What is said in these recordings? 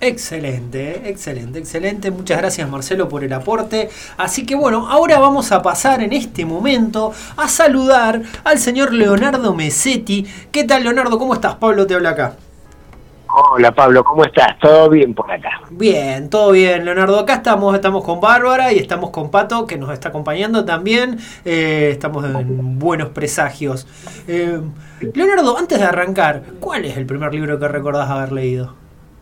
Excelente, excelente, excelente. Muchas gracias, Marcelo, por el aporte. Así que bueno, ahora vamos a pasar en este momento a saludar al señor Leonardo Mesetti. ¿Qué tal, Leonardo? ¿Cómo estás? Pablo te habla acá. Hola Pablo, ¿cómo estás? ¿Todo bien por acá? Bien, todo bien, Leonardo. Acá estamos con Bárbara y estamos con Pato, que nos está acompañando también. Estamos en buenos presagios. Leonardo, antes de arrancar, ¿cuál es el primer libro que recordás haber leído?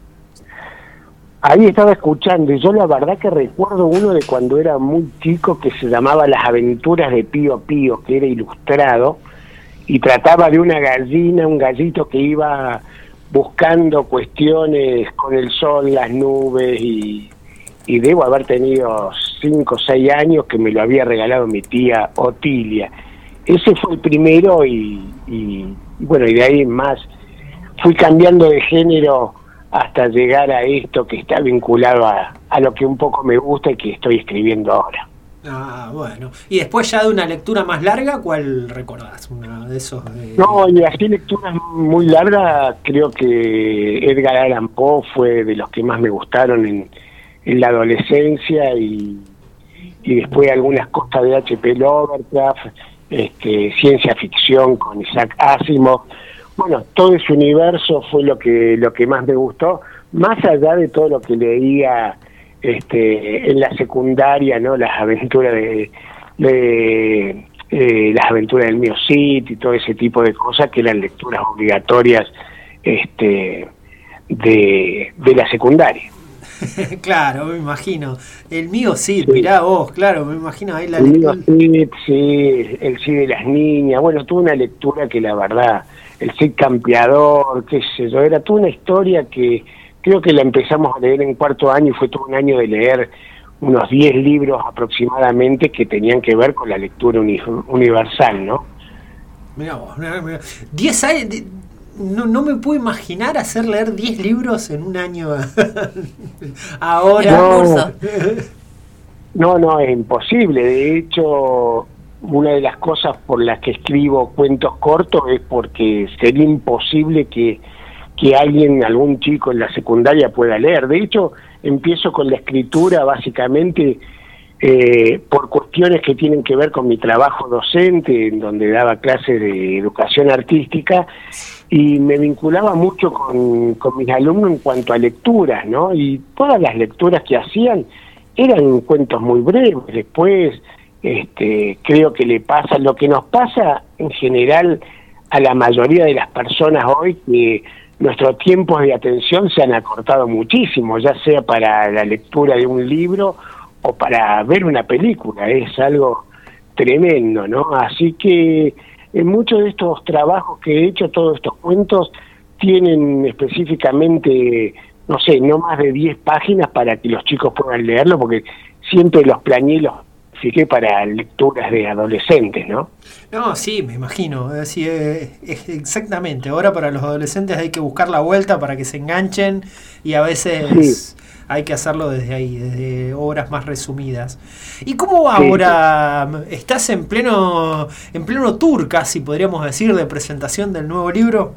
Ahí estaba escuchando y yo la verdad que recuerdo uno de cuando era muy chico que se llamaba Las aventuras de Pío Pío, que era ilustrado y trataba de una gallina, un gallito que iba buscando cuestiones con el sol, las nubes y debo haber tenido 5 o 6 años que me lo había regalado mi tía Otilia. Ese fue el primero y bueno, y de ahí en más fui cambiando de género hasta llegar a esto que está vinculado a lo que un poco me gusta y que estoy escribiendo ahora. Ah, bueno. Y después ya de una lectura más larga, ¿cuál recordás? Uno de esos No, y así lecturas muy largas, creo que Edgar Allan Poe fue de los que más me gustaron en la adolescencia y después algunas cosas de H.P. Lovecraft, ciencia ficción con Isaac Asimov. Bueno, todo ese universo fue lo que más me gustó, más allá de todo lo que leía en la secundaria, ¿no? Las aventuras las aventuras del Mío Cid y todo ese tipo de cosas que eran lecturas obligatorias de la secundaria. Claro, me imagino. El Mío Cid, sí. Mirá vos, claro, me imagino ahí la lectura. El Mío Cid, sí, el Cid de las niñas, bueno, tuve una lectura que la verdad, el Cid Campeador, qué sé yo, era toda una historia que creo que la empezamos a leer en cuarto año y fue todo un año de leer unos 10 libros aproximadamente que tenían que ver con la lectura universal, ¿no? Mirá vos, 10 años, no me puedo imaginar hacer leer 10 libros en un año. Ahora. No, es imposible. De hecho, una de las cosas por las que escribo cuentos cortos es porque sería imposible que algún chico en la secundaria pueda leer. De hecho, empiezo con la escritura básicamente por cuestiones que tienen que ver con mi trabajo docente, en donde daba clases de educación artística, y me vinculaba mucho con mis alumnos en cuanto a lecturas, ¿no? Y todas las lecturas que hacían eran cuentos muy breves. Después, creo que le pasa lo que nos pasa en general a la mayoría de las personas hoy, que nuestros tiempos de atención se han acortado muchísimo, ya sea para la lectura de un libro o para ver una película. Es algo tremendo, ¿no? Así que en muchos de estos trabajos que he hecho, todos estos cuentos tienen específicamente, no sé, no más de 10 páginas para que los chicos puedan leerlo, porque siempre los planeé, los fijé para lecturas de adolescentes, ¿no? No, sí, me imagino. Sí, exactamente. Ahora para los adolescentes hay que buscar la vuelta para que se enganchen y a veces hay que hacerlo desde ahí, desde obras más resumidas. ¿Y cómo va ahora? ¿Estás en pleno tour, casi podríamos decir, de presentación del nuevo libro?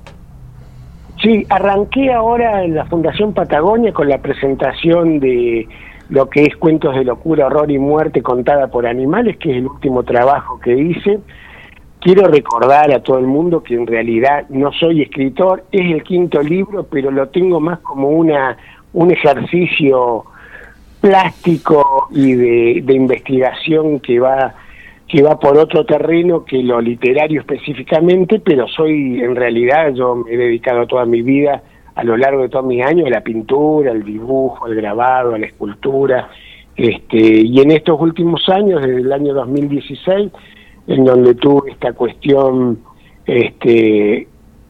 Sí, arranqué ahora en la Fundación Patagonia con la presentación de lo que es Cuentos de Locura, Horror y Muerte contada por animales, que es el último trabajo que hice. Quiero recordar a todo el mundo que en realidad no soy escritor, es el 5º libro, pero lo tengo más como un ejercicio plástico y de investigación que va por otro terreno que lo literario específicamente, pero en realidad yo me he dedicado toda mi vida a lo largo de todos mis años a la pintura, al dibujo, al grabado, a la escultura, y en estos últimos años, desde el año 2016, en donde tuve esta cuestión de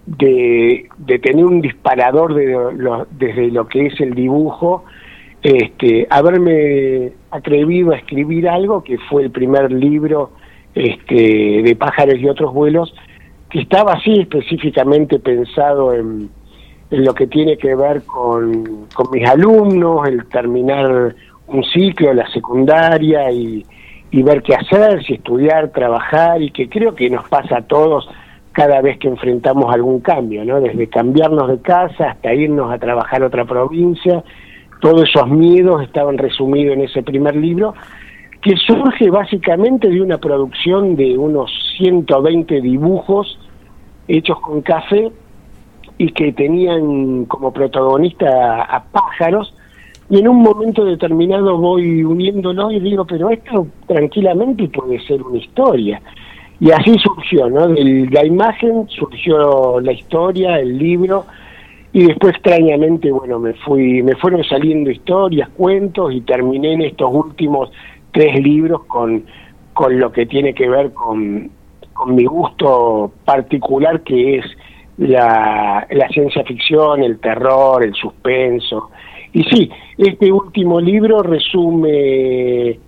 tener un disparador desde lo que es el dibujo, haberme atrevido a escribir algo que fue el primer libro de Pájaros y otros vuelos, que estaba así específicamente pensado en lo que tiene que ver con mis alumnos, el terminar un ciclo, la secundaria y ver qué hacer, si estudiar, trabajar, y que creo que nos pasa a todos, cada vez que enfrentamos algún cambio, ¿no? Desde cambiarnos de casa hasta irnos a trabajar a otra provincia, todos esos miedos estaban resumidos en ese primer libro, que surge básicamente de una producción de unos 120 dibujos hechos con café y que tenían como protagonista a pájaros, y en un momento determinado voy uniéndolo y digo, pero esto tranquilamente puede ser una historia. Y así surgió, ¿no? De la imagen surgió la historia, el libro, y después extrañamente, bueno, me fueron saliendo historias, cuentos, y terminé en estos últimos 3 libros con lo que tiene que ver con mi gusto particular, que es la ciencia ficción, el terror, el suspenso. Y sí, este último libro resume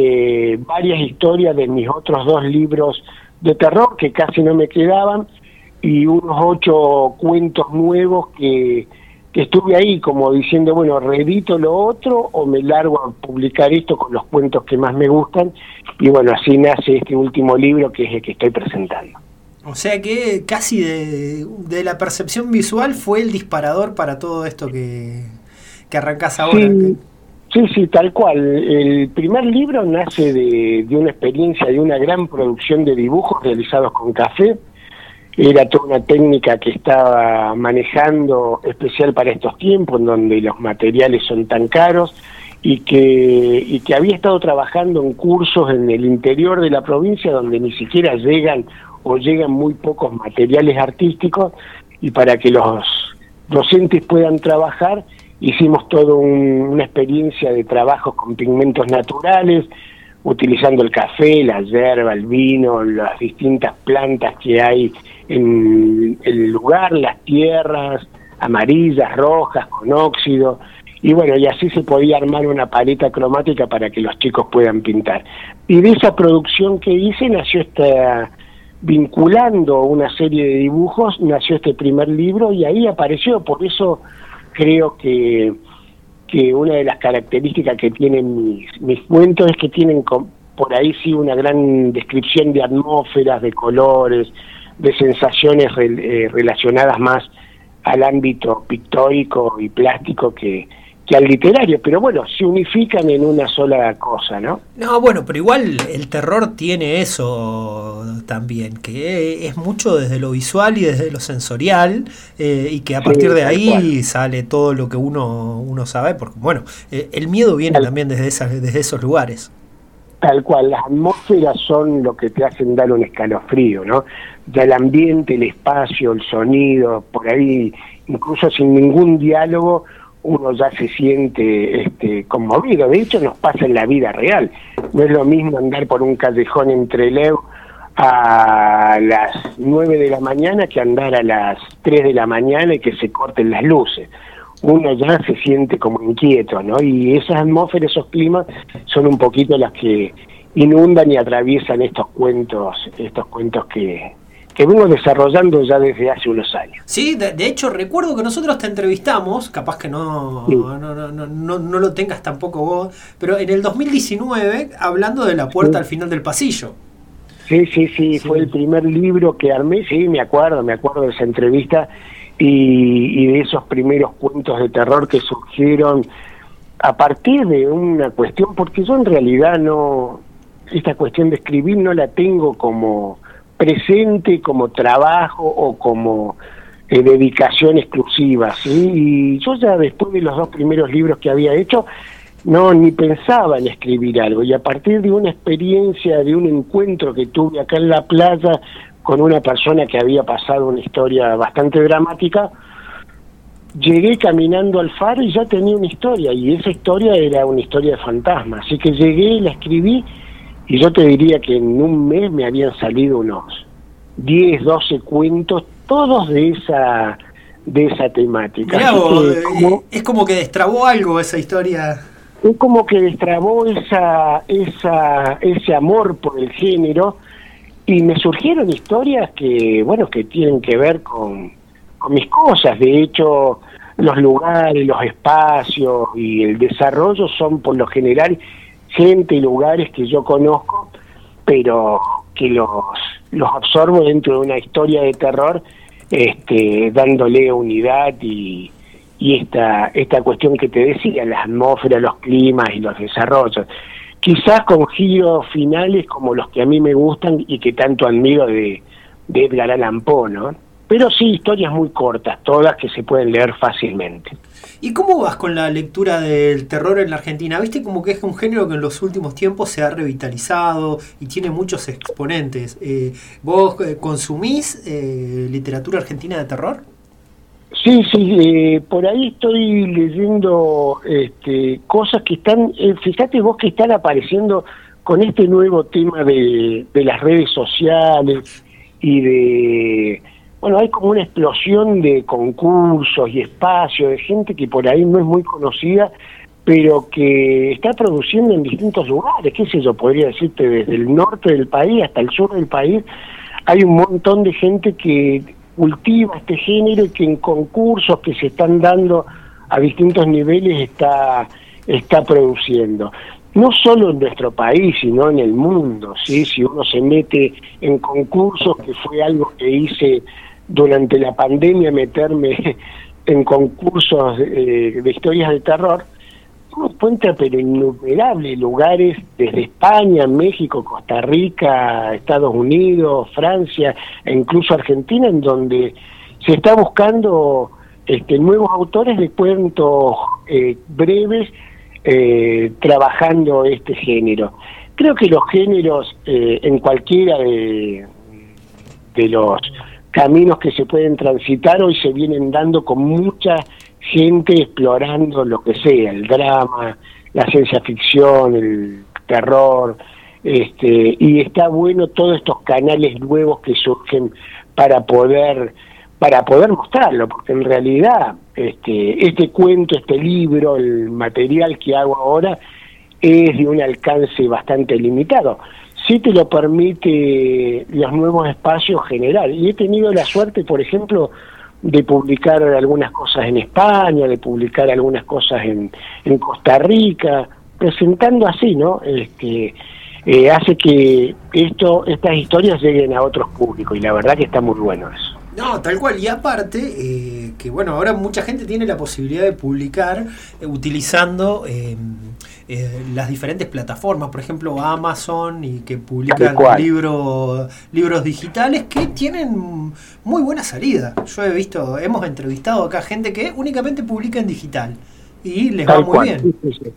varias historias de mis otros 2 libros de terror, que casi no me quedaban, y unos 8 cuentos nuevos que estuve ahí como diciendo, bueno, reedito lo otro o me largo a publicar esto con los cuentos que más me gustan, y bueno, así nace este último libro, que es el que estoy presentando. O sea que casi de la percepción visual fue el disparador para todo esto que arrancás ahora. Sí, tal cual. El primer libro nace de una experiencia, de una gran producción de dibujos realizados con café. Era toda una técnica que estaba manejando especial para estos tiempos, en donde los materiales son tan caros, y que había estado trabajando en cursos en el interior de la provincia, donde ni siquiera llegan muy pocos materiales artísticos, y para que los docentes puedan trabajar, hicimos toda una experiencia de trabajos con pigmentos naturales, utilizando el café, la yerba, el vino, las distintas plantas que hay en el lugar, las tierras amarillas, rojas, con óxido, y bueno, y así se podía armar una paleta cromática para que los chicos puedan pintar. Y de esa producción que hice nació vinculando una serie de dibujos, nació este primer libro, y ahí apareció. Por eso creo que una de las características que tienen mis cuentos es que tienen por ahí sí una gran descripción de atmósferas, de colores, de sensaciones relacionadas más al ámbito pictórico y plástico que al literario, pero bueno, se unifican en una sola cosa, ¿no? No, bueno, pero igual el terror tiene eso también, que es mucho desde lo visual y desde lo sensorial, y que a partir de ahí sale todo lo que uno sabe, porque bueno, el miedo viene también desde esos lugares. Tal cual, las atmósferas son lo que te hacen dar un escalofrío, ¿no? Ya el ambiente, el espacio, el sonido, por ahí, incluso sin ningún diálogo, uno ya se siente conmovido. De hecho, nos pasa en la vida real. No es lo mismo andar por un callejón en Trelew a las 9 de la mañana que andar a las 3 de la mañana y que se corten las luces. Uno ya se siente como inquieto, ¿no? Y esas atmósferas, esos climas, son un poquito las que inundan y atraviesan estos cuentos que vengo desarrollando ya desde hace unos años. Sí, de hecho recuerdo que nosotros te entrevistamos, capaz que no lo tengas tampoco vos, pero en el 2019 hablando de La puerta al final del pasillo. Sí, fue el primer libro que armé, sí, me acuerdo de esa entrevista y de esos primeros cuentos de terror que surgieron a partir de una cuestión, porque yo en realidad esta cuestión de escribir no la tengo como presente, como trabajo o como dedicación exclusiva, ¿sí? Y yo ya después de los 2 primeros libros que había hecho, ni pensaba en escribir algo, y a partir de una experiencia, de un encuentro que tuve acá en la playa con una persona que había pasado una historia bastante dramática, llegué caminando al faro y ya tenía una historia, y esa historia era una historia de fantasma, así que llegué, la escribí, y yo te diría que en un mes me habían salido unos 10, 12 cuentos, todos de esa temática. Mirá, es como que destrabó algo esa historia. Es como que destrabó ese amor por el género, y me surgieron historias que tienen que ver con mis cosas. De hecho, los lugares, los espacios y el desarrollo son por lo general gente y lugares que yo conozco, pero los absorbo dentro de una historia de terror, dándole unidad y esta cuestión que te decía, la atmósfera, los climas y los desarrollos. Quizás con giros finales como los que a mí me gustan y que tanto admiro de Edgar Allan Poe, ¿no? Pero sí, historias muy cortas, todas que se pueden leer fácilmente. ¿Y cómo vas con la lectura del terror en la Argentina? ¿Viste como que es un género que en los últimos tiempos se ha revitalizado y tiene muchos exponentes? ¿Vos consumís literatura argentina de terror? Sí, por ahí estoy leyendo cosas que están, fíjate vos que están apareciendo con este nuevo tema de las redes sociales y bueno, hay como una explosión de concursos y espacios, de gente que por ahí no es muy conocida, pero que está produciendo en distintos lugares, qué sé yo, podría decirte, desde el norte del país hasta el sur del país, hay un montón de gente que cultiva este género y que en concursos que se están dando a distintos niveles está produciendo. No solo en nuestro país, sino en el mundo, ¿sí? Si uno se mete en concursos, que fue algo que hice durante la pandemia, meterme en concursos de historias de terror, uno encuentra pero innumerables lugares, desde España, México, Costa Rica, Estados Unidos, Francia e incluso Argentina, en donde se está buscando nuevos autores de cuentos breves, trabajando este género. Creo que los géneros en cualquiera de los caminos que se pueden transitar hoy se vienen dando con mucha gente explorando lo que sea, el drama, la ciencia ficción, el terror, y está bueno todos estos canales nuevos que surgen para poder mostrarlo, porque en realidad este cuento, este libro, el material que hago ahora es de un alcance bastante limitado. Sí te lo permite los nuevos espacios generar, y he tenido la suerte, por ejemplo, de publicar algunas cosas en España, de publicar algunas cosas en Costa Rica, presentando así, ¿no? Hace que estas historias lleguen a otros públicos, y la verdad que está muy bueno eso. No, tal cual. Y aparte, que bueno, ahora mucha gente tiene la posibilidad de publicar utilizando las diferentes plataformas, por ejemplo Amazon, y que publican libros digitales que tienen muy buena salida. Yo hemos entrevistado acá gente que únicamente publica en digital y les va muy bien.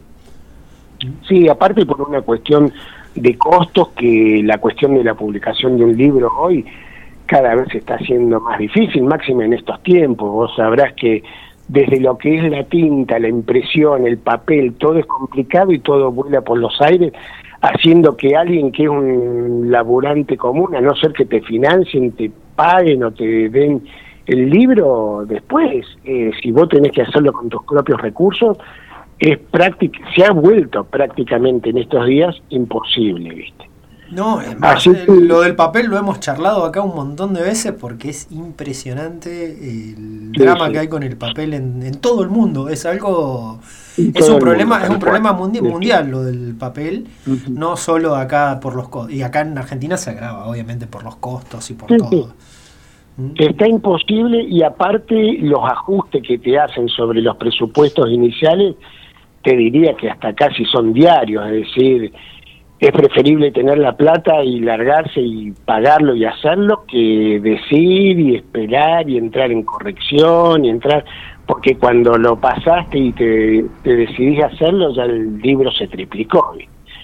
Sí, aparte por una cuestión de costos, que la cuestión de la publicación de un libro hoy cada vez se está haciendo más difícil, máximo en estos tiempos. Vos sabrás que desde lo que es la tinta, la impresión, el papel, todo es complicado y todo vuela por los aires, haciendo que alguien que es un laburante común, a no ser que te financien, te paguen o te den el libro después, si vos tenés que hacerlo con tus propios recursos, se ha vuelto prácticamente en estos días imposible, ¿viste? No, es más, lo del papel lo hemos charlado acá un montón de veces porque es impresionante el drama que hay con el papel en todo el mundo. Es algo, es un problema mundial lo del papel, no solo acá por los costos, y acá en Argentina se agrava obviamente por los costos y por todo. Está imposible, y aparte los ajustes que te hacen sobre los presupuestos iniciales, te diría que hasta casi son diarios, es decir, es preferible tener la plata y largarse y pagarlo y hacerlo que decir y esperar y entrar en corrección porque cuando lo pasaste y te decidís hacerlo, ya el libro se triplicó.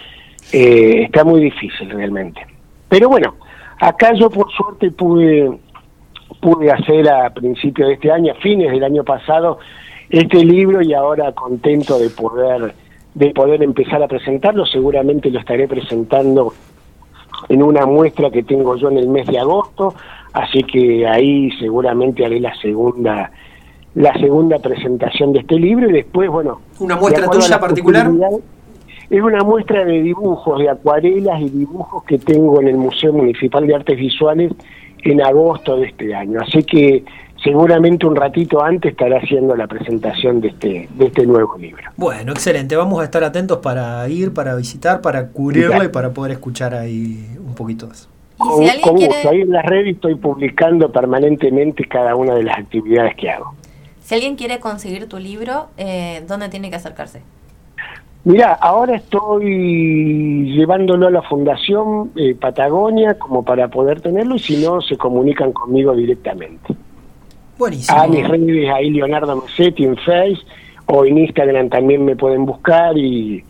Está muy difícil realmente. Pero bueno, acá yo por suerte pude hacer a principios de este año, a fines del año pasado, este libro, y ahora contento de poder empezar a presentarlo. Seguramente lo estaré presentando en una muestra que tengo yo en el mes de agosto, así que ahí seguramente haré la segunda presentación de este libro, y después, bueno... ¿Una muestra tuya particular? Es una muestra de dibujos, de acuarelas y dibujos que tengo en el Museo Municipal de Artes Visuales en agosto de este año, así que seguramente un ratito antes estará haciendo la presentación de este nuevo libro. Bueno, excelente. Vamos a estar atentos para ir, para visitar, para cubrirlo y para poder escuchar ahí un poquito de eso. Con, si alguien con quiere... gusto, ahí en las redes estoy publicando permanentemente cada una de las actividades que hago. Si alguien quiere conseguir tu libro, ¿dónde tiene que acercarse? Mira, ahora estoy llevándolo a la Fundación Patagonia como para poder tenerlo, y si no, se comunican conmigo directamente. Buenísimo. A mis redes, ahí Leonardo Mesetti en Face, o en Instagram también me pueden buscar, y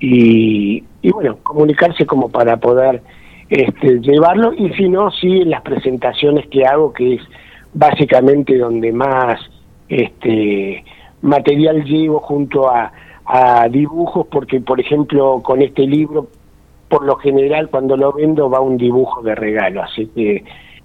bueno, comunicarse como para poder llevarlo, y si no, sí, en las presentaciones que hago, que es básicamente donde más material llevo, junto a dibujos, porque por ejemplo con este libro, por lo general cuando lo vendo va un dibujo de regalo, así que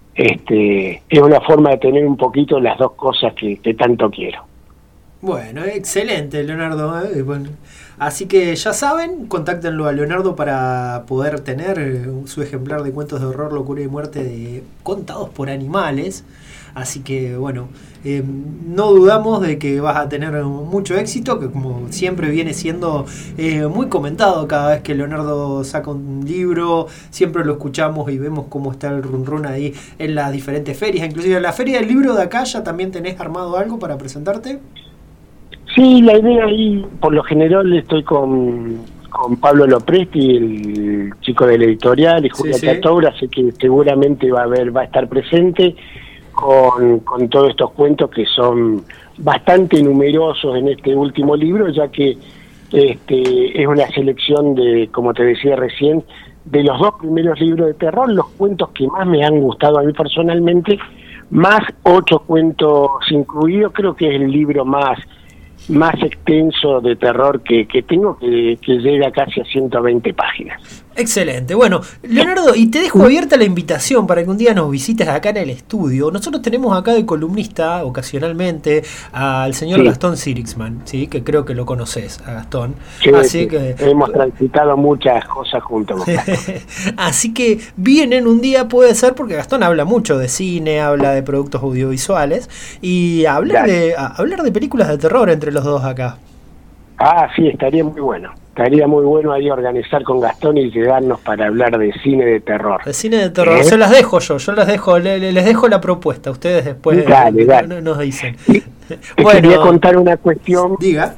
es una forma de tener un poquito las dos cosas que tanto quiero. Bueno, excelente, Leonardo. Bueno, así que ya saben, contáctenlo a Leonardo para poder tener su ejemplar de cuentos de horror, locura y muerte contados por animales. Así que bueno, no dudamos de que vas a tener mucho éxito, que como siempre viene siendo muy comentado cada vez que Leonardo saca un libro, siempre lo escuchamos y vemos cómo está el run run ahí en las diferentes ferias. Inclusive en la feria del libro de acá ya también tenés armado algo para presentarte. Sí, la idea ahí, por lo general estoy con Pablo Lopresti, el chico del editorial, y Julia Catora, así que seguramente va a estar presente con todos estos cuentos que son bastante numerosos en este último libro, ya que es una selección de, como te decía recién, de los dos primeros libros de terror, los cuentos que más me han gustado a mí personalmente, más 8 cuentos incluidos. Creo que es el libro más extenso de terror que tengo, que llega casi a 120 páginas. Excelente. Bueno, Leonardo, y te dejo abierta la invitación para que un día nos visites acá en el estudio. Nosotros tenemos acá de columnista ocasionalmente al señor Gastón Sirixman, ¿sí? Que creo que lo conoces, a Gastón. Sí, así que hemos transitado muchas cosas juntos. Así que vienen un día, puede ser, porque Gastón habla mucho de cine, habla de productos audiovisuales, y hablar de películas de terror entre los dos acá. Ah, sí, estaría muy bueno. Estaría muy bueno ahí organizar con Gastón y llegarnos para hablar de cine de terror. De cine de terror, se las dejo yo les dejo la propuesta, ustedes después dale. Nos dicen. Bueno, quería contar una cuestión. Diga.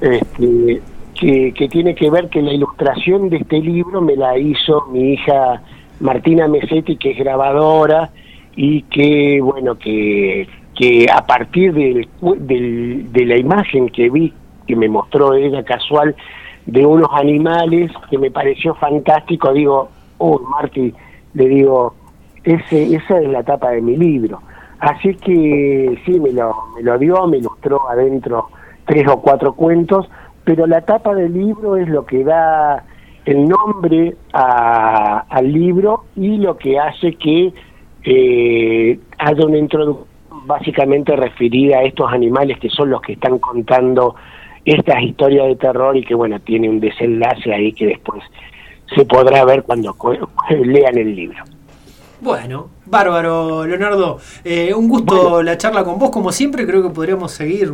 Que tiene que ver que la ilustración de este libro me la hizo mi hija Martina Mesetti, que es grabadora, y que, bueno, que a partir de la imagen que vi, que me mostró ella casual, de unos animales, que me pareció fantástico, digo, Marti, le digo, esa es la tapa de mi libro. Así que sí, me lo dio, me ilustró adentro 3 o 4 cuentos, pero la tapa del libro es lo que da el nombre al libro, y lo que hace que haya una introducción básicamente referida a estos animales, que son los que están contando estas historias de terror, y que bueno, tiene un desenlace ahí que después se podrá ver cuando lean el libro. Bueno, bárbaro, Leonardo. Un gusto la charla con vos, como siempre. Creo que podríamos seguir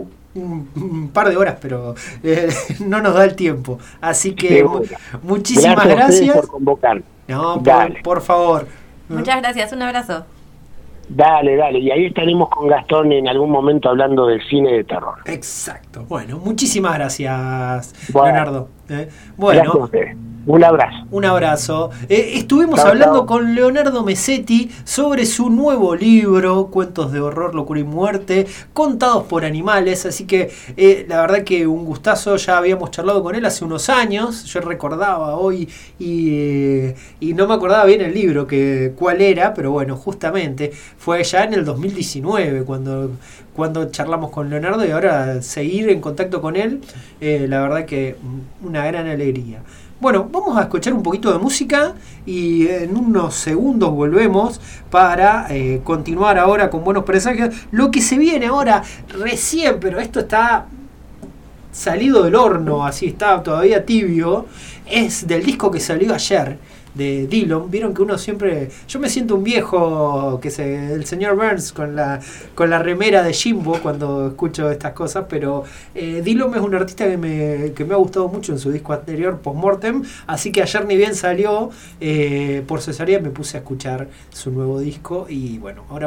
un par de horas, pero no nos da el tiempo. Así que muchísimas gracias por convocar. No, por favor. Muchas gracias, un abrazo. Dale, y ahí estaremos con Gastón en algún momento hablando del cine de terror. Exacto. Bueno, muchísimas gracias, Leonardo. Bueno, gracias a ustedes. Un abrazo. Un abrazo. Estuvimos hablando con Leonardo Mesetti sobre su nuevo libro, Cuentos de Horror, Locura y Muerte, contados por animales. Así que la verdad que un gustazo. Ya habíamos charlado con él hace unos años. Yo recordaba hoy y no me acordaba bien el libro, cuál era, pero bueno, justamente fue ya en el 2019 cuando charlamos con Leonardo, y ahora seguir en contacto con él, la verdad que una gran alegría. Bueno, vamos a escuchar un poquito de música y en unos segundos volvemos para continuar ahora con Buenos Presagios. Lo que se viene ahora recién, pero esto está salido del horno, así está todavía tibio, es del disco que salió ayer de Dylan. Vieron que uno siempre... Yo me siento un viejo, el señor Burns con la remera de Jimbo cuando escucho estas cosas, pero Dylan es un artista que me ha gustado mucho en su disco anterior, Postmortem, así que ayer ni bien salió por cesárea me puse a escuchar su nuevo disco y bueno, ahora